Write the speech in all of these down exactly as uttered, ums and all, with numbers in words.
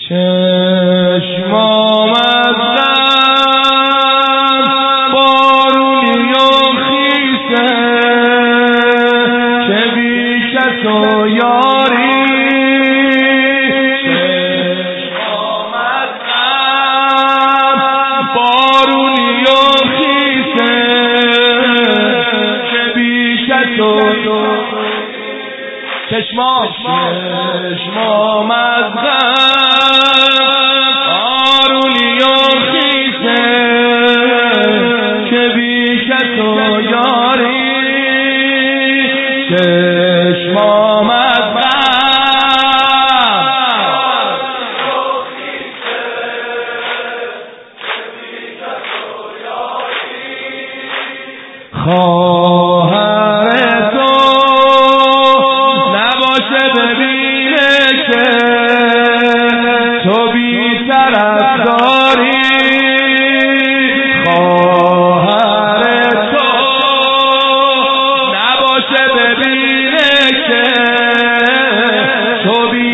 چشمام از غم بارونی و خیسه که بیش از تو یاری چشمام از غم بارونی و خیسه که بیش از تو چشمام چشمام از غم بارونی و خیسه که بیش از تو یاری چشمام از غم خواهر تو نباشه ببینه که تو بی طرفداری خواهر تو نباشه ببینه که تو بی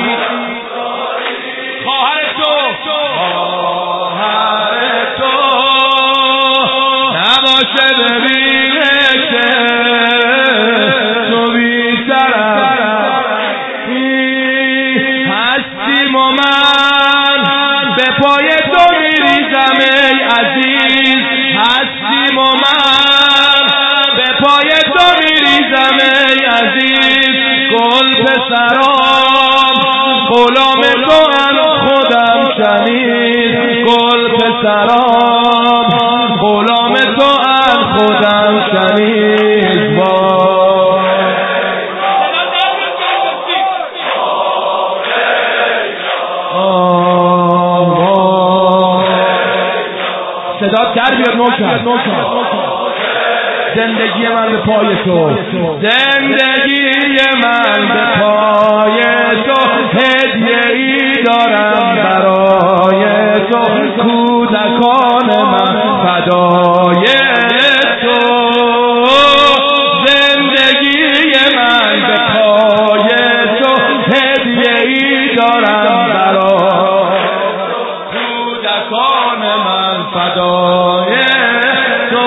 خواهر تو خواهر تو نباشه ببینه که تو بی طرفداری هستیم و من به پای تو میریزم ای عزیز هستیم و من به پای تو میریزم ای عزیز گل پسرام غلام تو ان خودم شنید گل پسرام غلام تو ان خودم شنید صدا در بیاد نوکر زندگی من به پای تو زندگی من به پای تو هدیه ای دارم برای تو کودکان من فدای تو زندگی من به پای تو هدیه ای دارم برای کودکان من فدای تو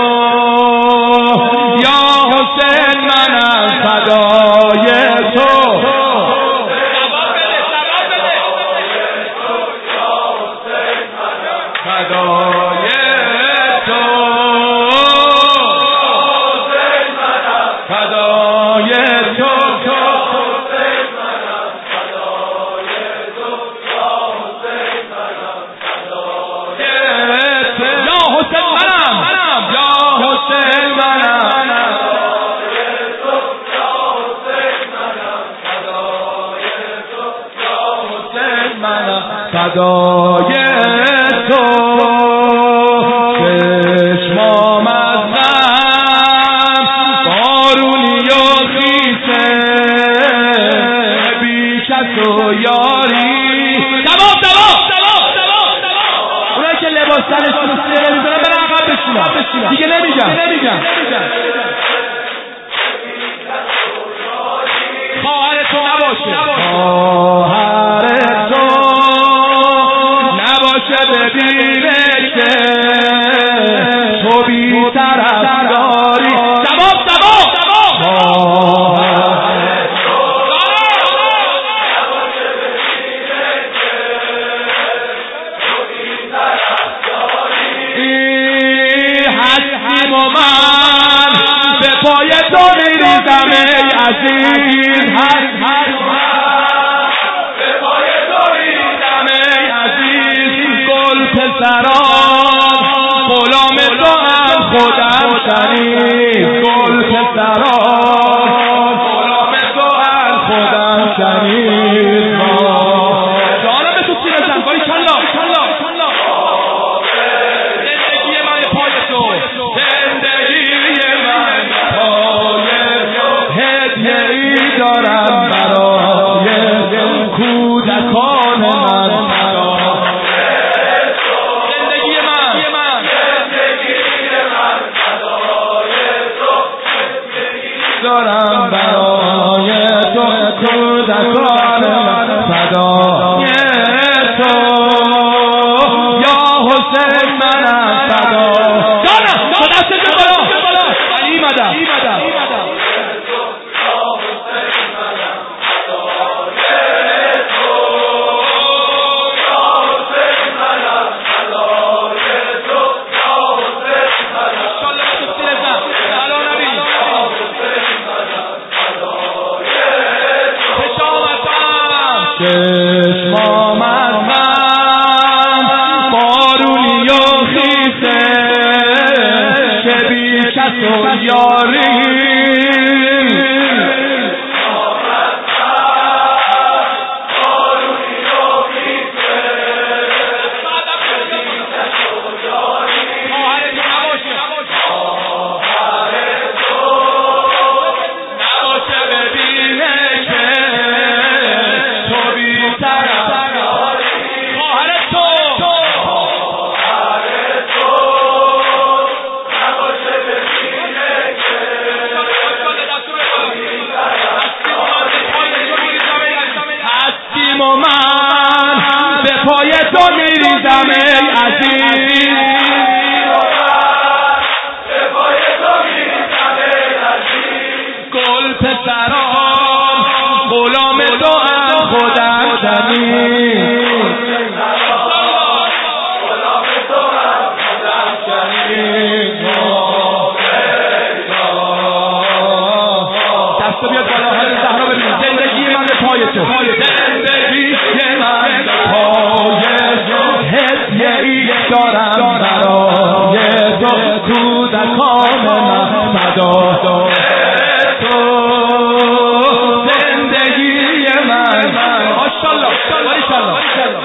یا حسین منم فدای تو فدای تو فدای تو فدای تو چشمام از غم بارونی و خیسه بیش از تو یاری دوام دوام اونایی که لباس تنشون سیره میزنن برن عقب بشینن دیگه نمیگم خواهر تو نباشه خواهر تو ببینه که تو بی طرفداری جواب جواب هستیم و من به پای تو میریزم ای عزیز هست هست به پای تو میریزم ای عزیز گل پسرام غلام تو ان خودم شنید گل پسرام غلام تو ان خودم شنید جانم به تو سینه زن باری کلا زندگی من پای تو زندگی من پای تو هدیه ای دارم برای پای تو میریزم ای عزیز گل پسران غلام تو هم خودم شنید دستو بیاد بالا حال زهرا ببینید زندگی من به پای تو زندگی من به پای تو هدیه ای دارم برای تو کودکان من فدا تو زندگی من ماشاءالله ماشاءالله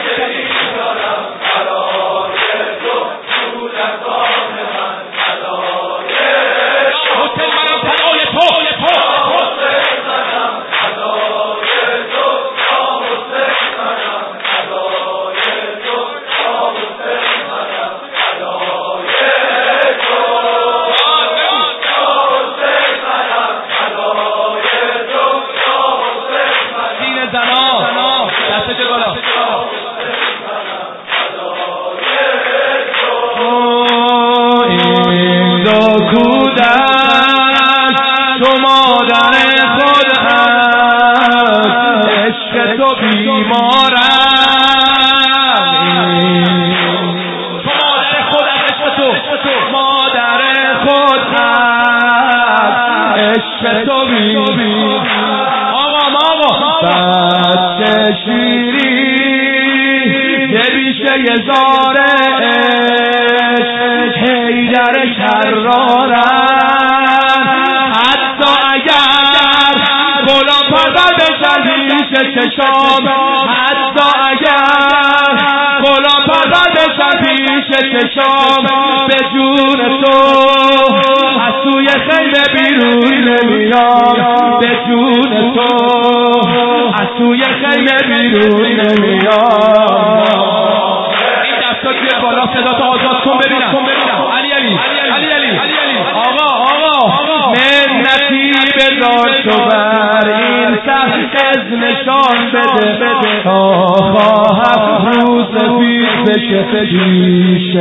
چشام حتی اگر غلام پرور بشم پیش چشام به جون تو از توی خیمه بیرون نمیام به جون تو از توی خیمه بیرون نمیام این دستا توی بالا صدا تو آزاد کن ببینم علی علی علی علی آقا آقا منتی بذار تو بر این سخت از نشان بده تا خواهم روز سفید بشه پیش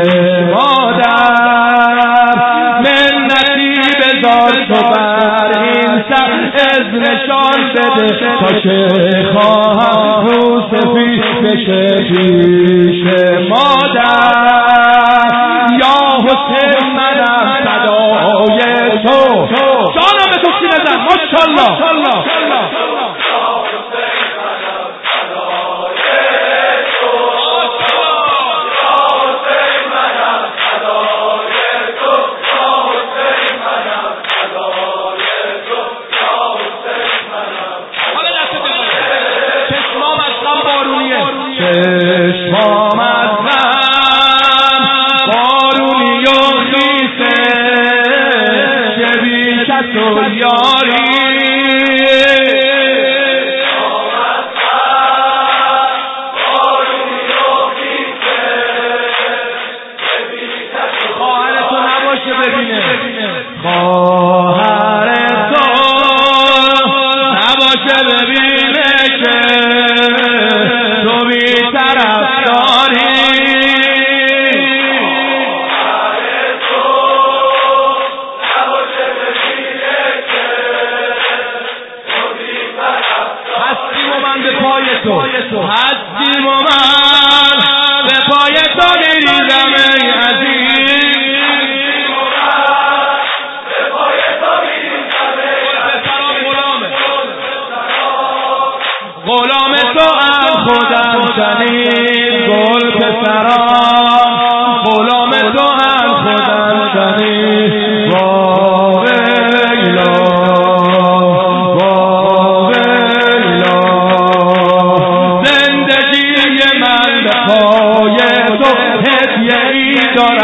مادر منتی بذار تو بر این سخت از نشان بده تا که خواهم روز سفید بشه پیش مادر یا حسین منم صدای تو جانم به تو سی نزن ماشاءالله چشمام از غم بارونی و خیسه چه بیش از تو یاری خواهر تو نباشه ببینه خواهر تو نباشه ببینه که هستیم و من به پای تو میریزم ای عزیز به پای تو میریزم ای عزیز غلام تو هم خودم شنید گل پسران غلام تو هم خودم شنید دارم